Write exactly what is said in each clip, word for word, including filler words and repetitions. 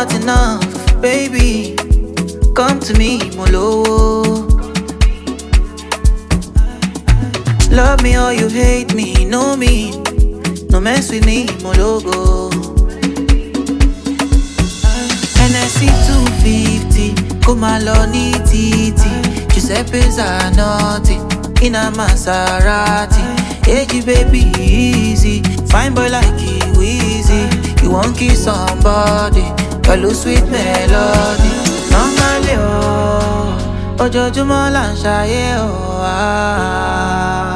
not enough, baby. Come to me, Molo. Love me or you hate me, know me. No mess with me, Mologo. N S C two fifty, come along, titi. Giuseppe Zanotti, in a Maserati. Hey, baby, easy. Fine boy like you, easy. You won't kiss somebody, follow sweet melody. Normally, oh, ojoojúmọ́ là ń ṣayé, oh, ah.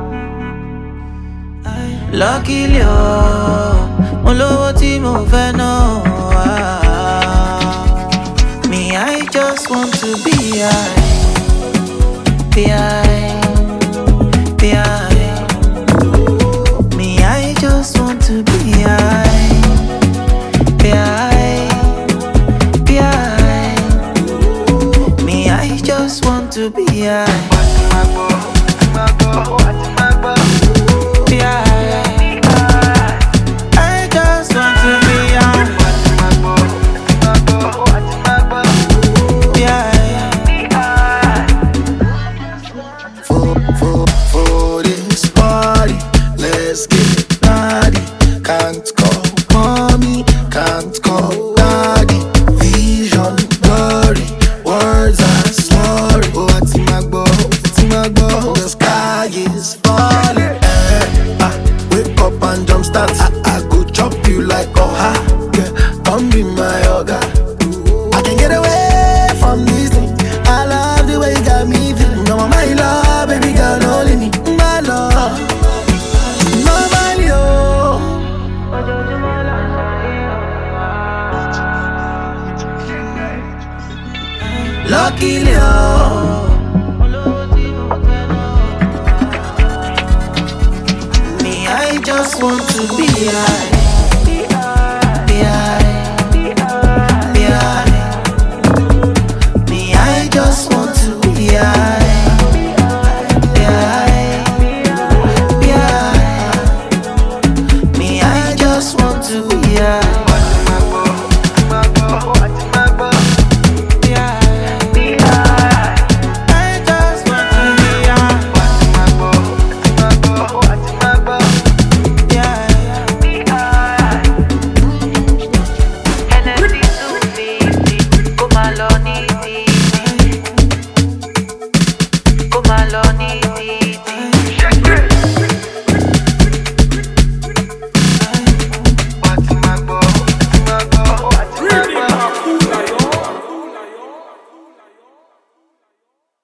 Luckily, oh, mo lówó tí mo fẹ́ ná, oh, ah. Me, I just want to be high, be high, be high. Me, I just want to be high, be high, be high. Me, I just want to be high, be high. I just want to be high, be high. For, for, for this party, let's get naughty. Can't call mommy, can't call daddy. Vision blurry, words are slurry. Oh, what's in my bow, what's in my bow? The sky is falling. Eh, ah, wake up and jump start. I, I go chop you like oh ha. Yeah, come be my yoga. I can get away from this thing. I love the way you got me feeling. No, my love, baby girl, only me, my love. Normally, oh. Luckily, oh. Me, I just want to be high, be high, be high. Me, I just want to be high, be high, be high. Me, I just want to be high. Come along, easy.